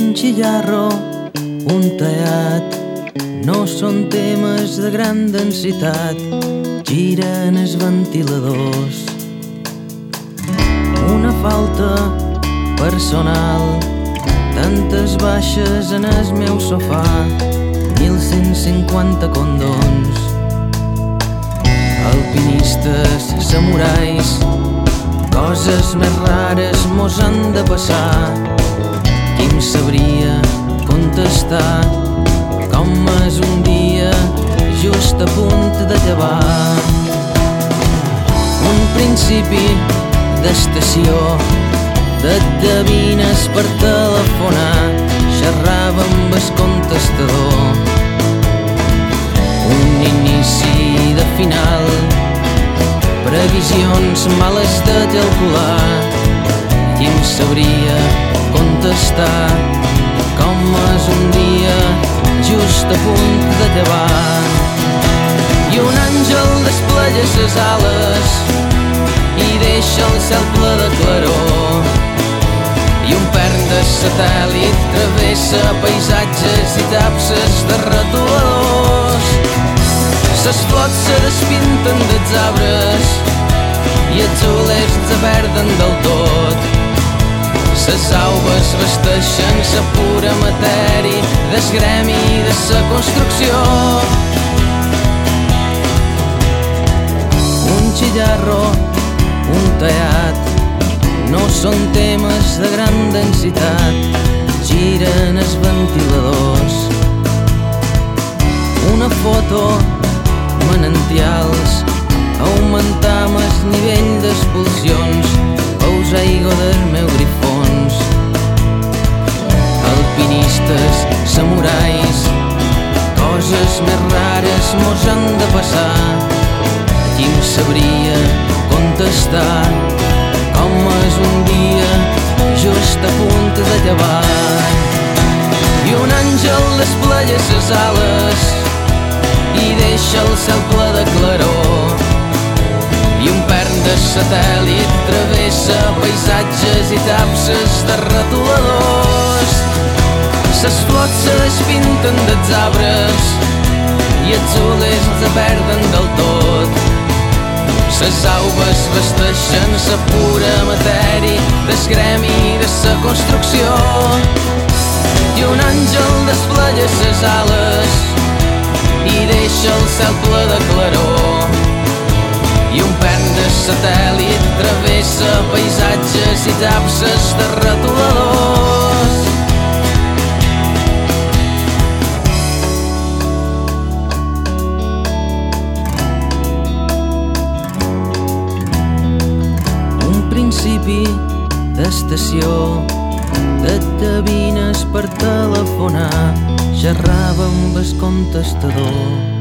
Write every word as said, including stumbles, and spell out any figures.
Un xigarro, un tallat, no són temes de gran densitat, giren els ventiladors. Una falta personal, tantes baixes en el meu sofà, mil cent cinquanta condons. Alpinistes, samurais, coses més rares mos han de passar. Qui em sabria contestar com és un dia just a punt de llevar? Un principi d'estació, de devines per telefonar, xerrava amb el contestador. Un inici de final, previsions males de calcular. Qui em sabria contestar com és un dia just a punt de llevar? I un àngel desplega ses ales i deixa el cel ple de claror. I un pern de satèl·lit travessa paisatges i tapses de retoladors. Ses flots se despinten dels arbres i els olers se perden del tot. Ses auves vesteixen sa pura matèria del gremi de sa construcció. Un xigarro, un tallat, no són temes de gran densitat, giren els ventiladors. Una foto, manantials, augmentam el nivell d'expulsions, pous aigua del meu grifons. Alpinistes, samurais, coses més rares mos han de passar. Qui em sabria contestar com és un dia just a punt de llevar? I un àngel desplega ses ales i deixa el cel ple de claror. I un pern de satèl·lit travessa paisatges i tapses de retoladors. Ses flots se despinten dels arbres i els olers se perden del tot. Ses auves vesteixen sa pura matèria del gremi de sa construcció. I un àngel desplega ses ales i deixa el cel ple de claror. I un pern de satèl·lit travessa paisatges i tapses de retoladors. Un principi d'estació, de devines per telefonar, xerrava amb el contestador.